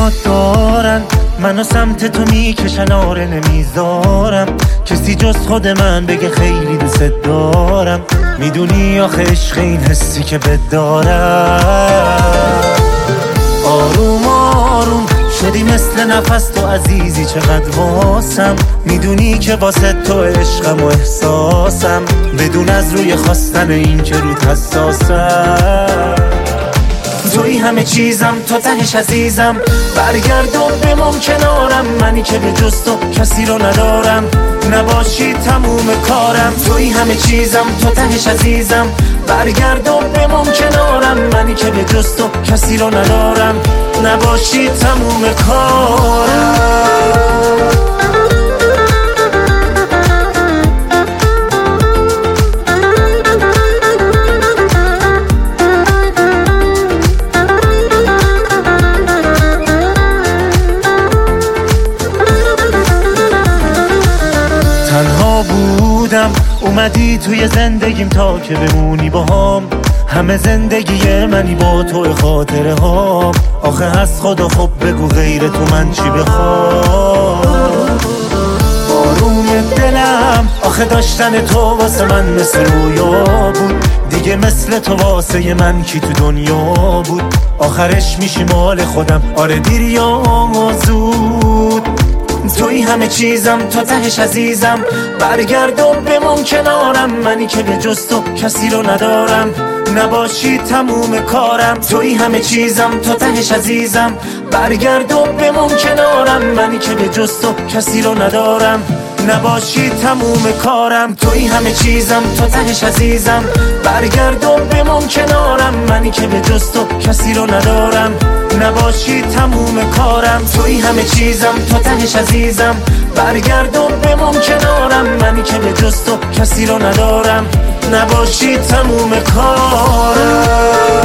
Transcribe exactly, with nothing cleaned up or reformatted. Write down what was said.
یاد دارن منو سمت تو میکشن، آره نمیذارم کسی جز خود من بگه خیلی دوست دارم. میدونی آخه عشق این حسی که بدارم. آروم آروم شدی مثل نفس تو عزیزی چقدر واسم. میدونی که واسه تو عشقم و احساسم، بدون از روی خواستن این که روت حساسم. توی همه چیزم تو تهش عزیزم، برگرد و بمون کنارم. منی که به جز تو کسی رو ندارم، نباشی تموم کارم. توی همه چیزم تو تهش عزیزم، برگرد و بمون کنارم. منی که به جز تو کسی رو ندارم، نباشی تموم کارم. تنها بودم اومدی توی زندگیم تا که بمونی باهام. همه زندگی منی با تو خاطره هام. آخه از خدا خب بگو غیر تو من چی بخوام. آروم دلم آخه داشتن تو واسه من مثل رویا بود. دیگه مثل تو واسه من کی تو دنیا بود. آخرش میشی مال خودم، آره دیر یا زود. توی همه چیزم تو تهش عزیزم، برگرد و بمون کنارم. منی که به جز تو کسی رو ندارم، نباشی تموم کارم. توی همه چیزم تو تهش عزیزم، برگرد و بمون کنارم. منی که به جز تو کسی رو ندارم، نباشی تموم کارم. توی همه چیزم تو تهش عزیزم، برگرد و بمون کنارم. منی که به جز تو کسی رو ندارم، نباشی تموم کارم. توی همه چیزم تو تهش عزیزم، برگرد و بمون کنارم. منی که به جز تو کسی رو ندارم، نباشی تموم کارم.